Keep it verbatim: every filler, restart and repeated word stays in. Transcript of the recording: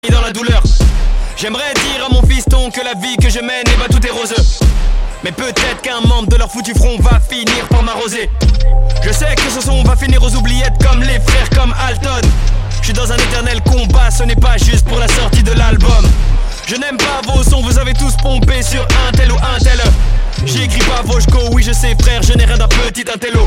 dans la douleur. J'aimerais dire à mon fiston que la vie que je mène, et bah tout est roseux. Mais peut-être qu'un membre de leur foutu front va finir par m'arroser. Je sais que ce son va finir aux oubliettes comme les frères comme Alton. Je suis dans un éternel combat, ce n'est pas juste pour la sortie de l'album. Je n'aime pas vos sons, vous avez tous pompé sur un tel ou un tel. J'écris pas Voshko, oui je sais frère, je n'ai rien d'un petit intello.